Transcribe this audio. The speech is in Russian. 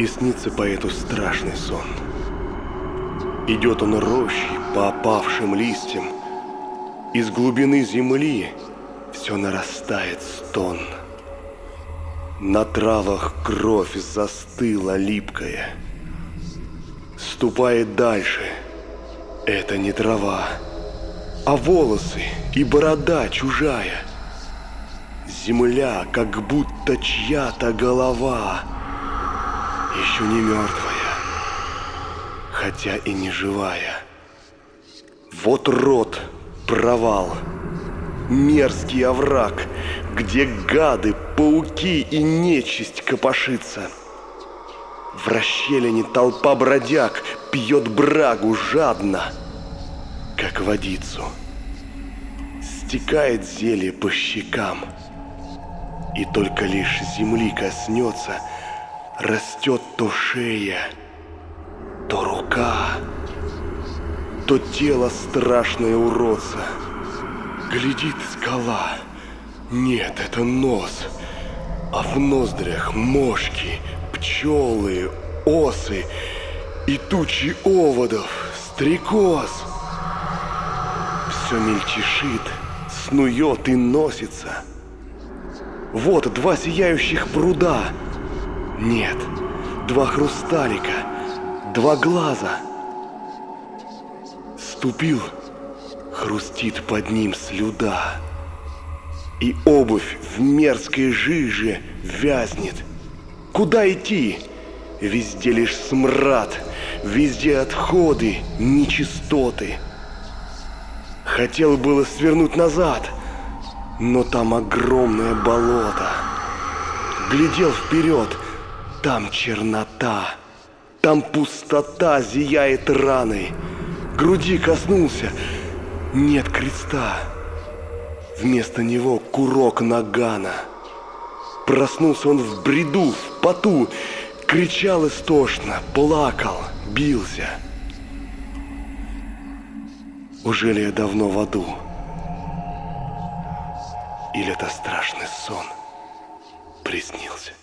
И снится поэту страшный сон. Идет он рощей по опавшим листьям. Из глубины земли все нарастает стон. На травах кровь застыла липкая. Ступает дальше. Это не трава, а волосы и борода чужая. Земля, как будто чья-то голова. Еще не мертвая, хотя и не живая. Вот рот, провал, мерзкий овраг, где гады, пауки и нечисть копошится. В расщелине толпа бродяг пьет брагу жадно, как водицу. Стекает зелье по щекам, и только лишь земли коснется, растет то шея, то рука, то тело страшное уродца. Глядит скала. Нет, это нос. А в ноздрях мошки, пчелы, осы и тучи оводов, стрекоз. Все мельчешит, снует и носится. Вот 2 сияющих пруда. Нет, 2 хрусталика, 2 глаза. Ступил, хрустит под ним слюда. И обувь в мерзкой жиже вязнет. Куда идти? Везде лишь смрад, везде отходы, нечистоты. Хотел было свернуть назад, но там огромное болото. Глядел вперед, там чернота, там пустота зияет раной. Груди коснулся, нет креста. Вместо него курок нагана. Проснулся он в бреду, в поту, кричал истошно, плакал, бился. Ужели я давно в аду? Или это страшный сон приснился?